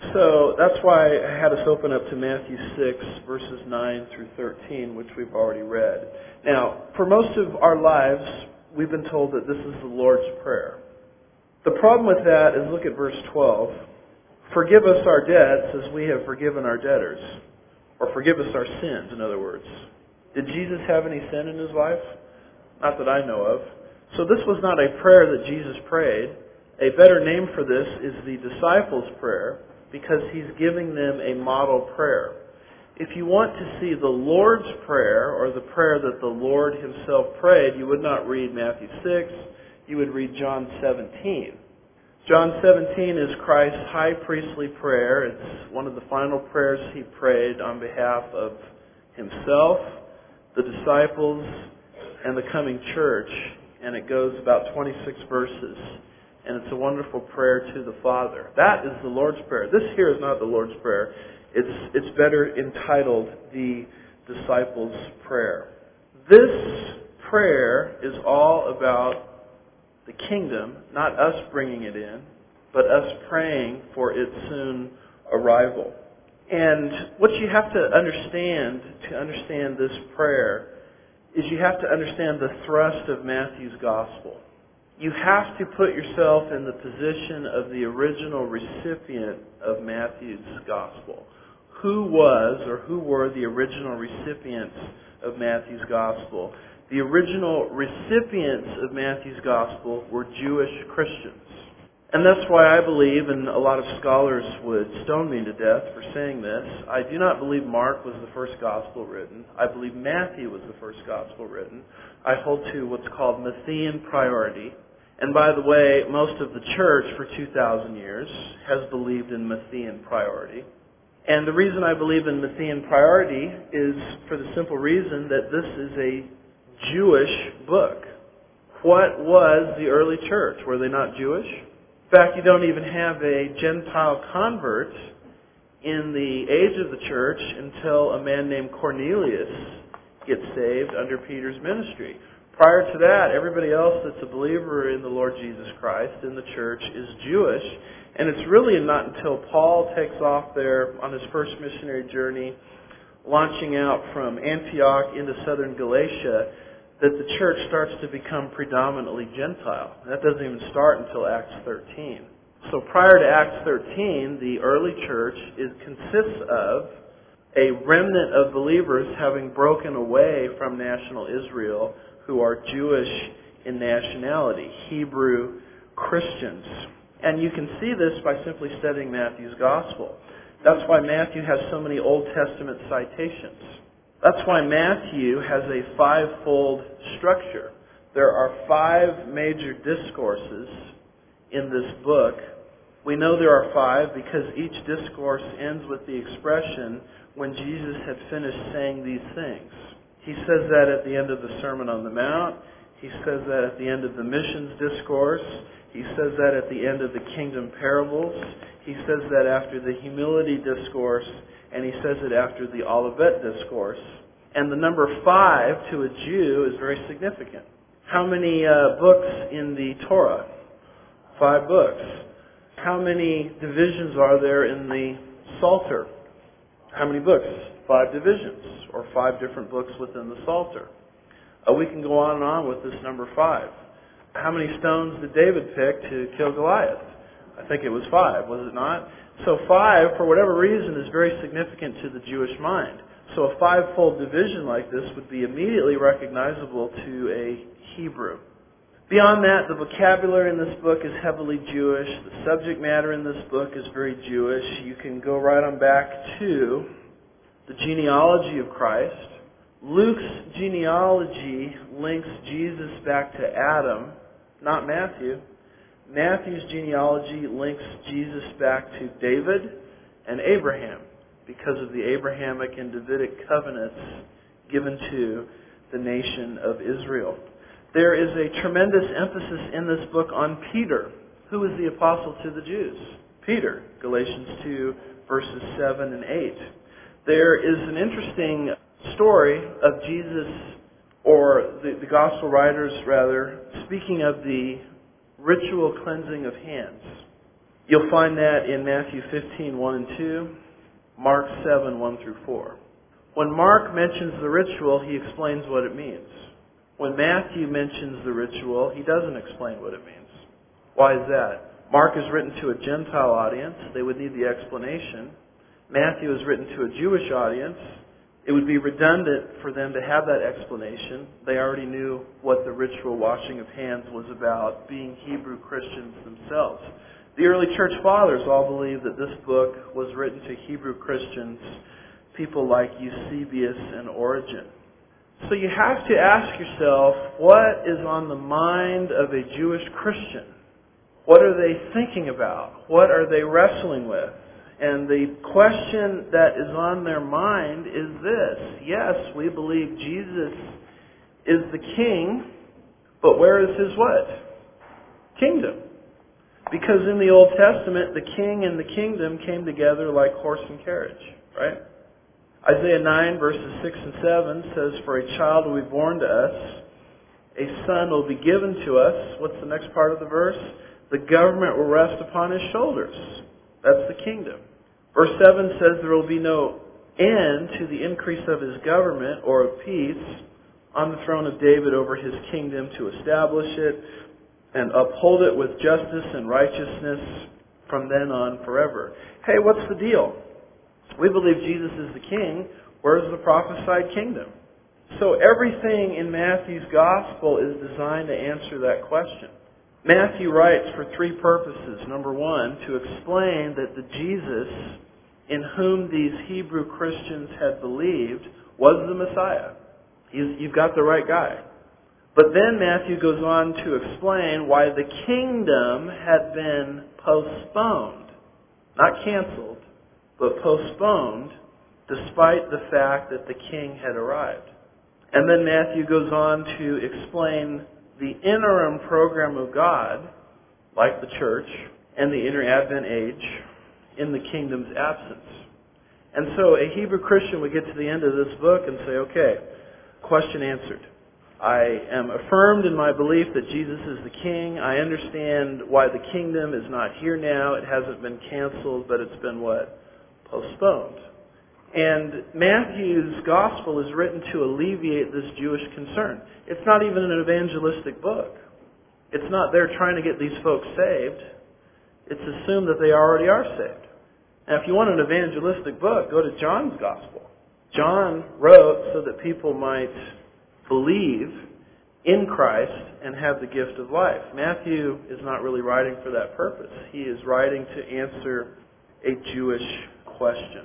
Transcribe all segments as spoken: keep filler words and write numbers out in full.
So that's why I had us open up to Matthew six, verses nine through thirteen, which we've already read. Now, for most of our lives, we've been told that this is the Lord's Prayer. The problem with that is, look at verse twelve. Forgive us our debts as we have forgiven our debtors. Or forgive us our sins, in other words. Did Jesus have any sin in his life? Not that I know of. So this was not a prayer that Jesus prayed. A better name for this is the disciples' prayer, because he's giving them a model prayer. If you want to see the Lord's Prayer, or the prayer that the Lord himself prayed, you would not read Matthew six, you would read John seventeen. John seventeen is Christ's high priestly prayer. It's one of the final prayers he prayed on behalf of himself, the disciples, and the coming church. And it goes about twenty-six verses. And it's a wonderful prayer to the Father. That is the Lord's Prayer. This here is not the Lord's Prayer. It's, it's better entitled the Disciples' Prayer. This prayer is all about the kingdom, not us bringing it in, but us praying for its soon arrival. And what you have to understand to understand this prayer is you have to understand the thrust of Matthew's gospel. You have to put yourself in the position of the original recipient of Matthew's gospel. Who was or who were the original recipients of Matthew's gospel? The original recipients of Matthew's gospel were Jewish Christians. And that's why I believe, and a lot of scholars would stone me to death for saying this, I do not believe Mark was the first gospel written. I believe Matthew was the first gospel written. I hold to what's called Matthean priority. And by the way, most of the church for two thousand years has believed in Matthean priority. And the reason I believe in Matthean priority is for the simple reason that this is a Jewish book. What was the early church? Were they not Jewish? In fact, you don't even have a Gentile convert in the age of the church until a man named Cornelius gets saved under Peter's ministry. Prior to that, everybody else that's a believer in the Lord Jesus Christ in the church is Jewish. And it's really not until Paul takes off there on his first missionary journey, launching out from Antioch into southern Galatia, that the church starts to become predominantly Gentile. And that doesn't even start until Acts thirteen. So prior to Acts thirteen, the early church is, consists of a remnant of believers having broken away from national Israel who are Jewish in nationality, Hebrew Christians. And you can see this by simply studying Matthew's Gospel. That's why Matthew has so many Old Testament citations. That's why Matthew has a five-fold structure. There are five major discourses in this book. We know there are five because each discourse ends with the expression, when Jesus had finished saying these things. He says that at the end of the Sermon on the Mount. He says that at the end of the missions discourse. He says that at the end of the kingdom parables. He says that after the humility discourse. And he says it after the Olivet discourse. And the number five to a Jew is very significant. How many uh, books in the Torah? Five books. How many divisions are there in the Psalter? How many books? Five divisions, or five different books within the Psalter. Uh, we can go on and on with this number five. How many stones did David pick to kill Goliath? I think it was five, was it not? So five, for whatever reason, is very significant to the Jewish mind. So a five-fold division like this would be immediately recognizable to a Hebrew. Beyond that, the vocabulary in this book is heavily Jewish. The subject matter in this book is very Jewish. You can go right on back to the genealogy of Christ. Luke's genealogy links Jesus back to Adam, not Matthew. Matthew's genealogy links Jesus back to David and Abraham because of the Abrahamic and Davidic covenants given to the nation of Israel. There is a tremendous emphasis in this book on Peter. Who is the apostle to the Jews? Peter, Galatians two, verses seven and eight. There is an interesting story of Jesus, or the, the gospel writers rather, speaking of the ritual cleansing of hands. You'll find that in Matthew fifteen, one and two, Mark seven, one through four. When Mark mentions the ritual, he explains what it means. When Matthew mentions the ritual, he doesn't explain what it means. Why is that? Mark is written to a Gentile audience. They would need the explanation. Matthew is written to a Jewish audience. It would be redundant for them to have that explanation. They already knew what the ritual washing of hands was about, being Hebrew Christians themselves. The early church fathers all believed that this book was written to Hebrew Christians, people like Eusebius and Origen. So you have to ask yourself, what is on the mind of a Jewish Christian? What are they thinking about? What are they wrestling with? And the question that is on their mind is this. Yes, we believe Jesus is the king, but where is his what? Kingdom. Because in the Old Testament, the king and the kingdom came together like horse and carriage, right? Isaiah nine, verses six and seven says, "For a child will be born to us, a son will be given to us." What's the next part of the verse? "The government will rest upon his shoulders." That's the kingdom. Verse seven says there will be no end to the increase of his government or of peace on the throne of David over his kingdom, to establish it and uphold it with justice and righteousness from then on forever. Hey, what's the deal? We believe Jesus is the king. Where's the prophesied kingdom? So everything in Matthew's gospel is designed to answer that question. Matthew writes for three purposes. Number one, to explain that the Jesus in whom these Hebrew Christians had believed was the Messiah. You've got the right guy. But then Matthew goes on to explain why the kingdom had been postponed. Not canceled, but postponed, despite the fact that the king had arrived. And then Matthew goes on to explain the interim program of God, like the church, and the inter-Advent age in the kingdom's absence. And so a Hebrew Christian would get to the end of this book and say, okay, question answered. I am affirmed in my belief that Jesus is the king. I understand why the kingdom is not here now. It hasn't been canceled, but it's been what? Postponed. And Matthew's gospel is written to alleviate this Jewish concern. It's not even an evangelistic book. It's not there trying to get these folks saved. It's assumed that they already are saved. Now, if you want an evangelistic book, go to John's gospel. John wrote so that people might believe in Christ and have the gift of life. Matthew is not really writing for that purpose. He is writing to answer a Jewish question.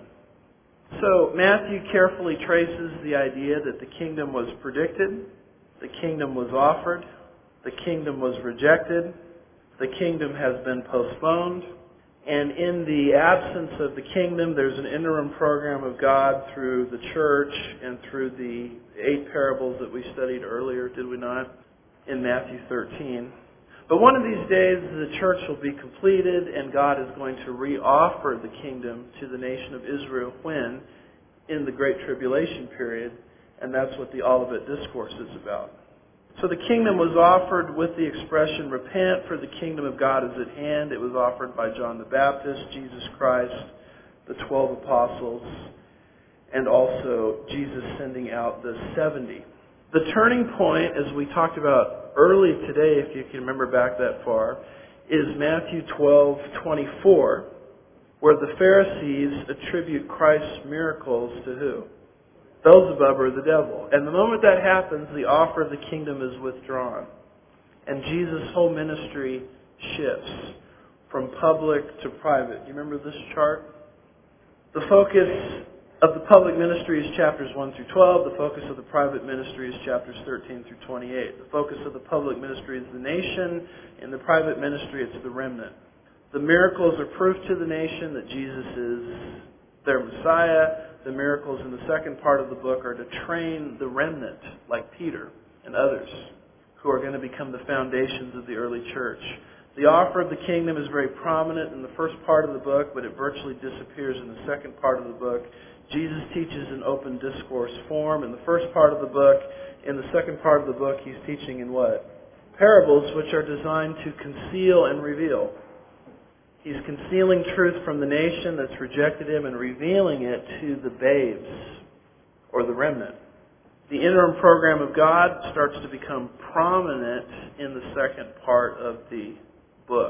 So Matthew carefully traces the idea that the kingdom was predicted, the kingdom was offered, the kingdom was rejected, the kingdom has been postponed, and in the absence of the kingdom, there's an interim program of God through the church and through the eight parables that we studied earlier, did we not, in Matthew thirteen. But one of these days, the church will be completed, and God is going to re-offer the kingdom to the nation of Israel when? In the Great Tribulation period, and that's what the Olivet Discourse is about. So the kingdom was offered with the expression, repent, for the kingdom of God is at hand. It was offered by John the Baptist, Jesus Christ, the twelve apostles, and also Jesus sending out the seventy. The turning point, as we talked about early today, if you can remember back that far, is Matthew twelve twenty-four, where the Pharisees attribute Christ's miracles to who? Beelzebub, or the devil. And the moment that happens, the offer of the kingdom is withdrawn. And Jesus' whole ministry shifts from public to private. Do you remember this chart? The focus of the public ministry is chapters one through twelve. The focus of the private ministry is chapters thirteen through twenty-eight. The focus of the public ministry is the nation. In the private ministry, it's the remnant. The miracles are proof to the nation that Jesus is their Messiah. The miracles in the second part of the book are to train the remnant, like Peter and others, who are going to become the foundations of the early church. The offer of the kingdom is very prominent in the first part of the book, but it virtually disappears in the second part of the book. Jesus teaches in open discourse form in the first part of the book. In the second part of the book, he's teaching in what? Parables, which are designed to conceal and reveal. He's concealing truth from the nation that's rejected him and revealing it to the babes, or the remnant. The interim program of God starts to become prominent in the second part of the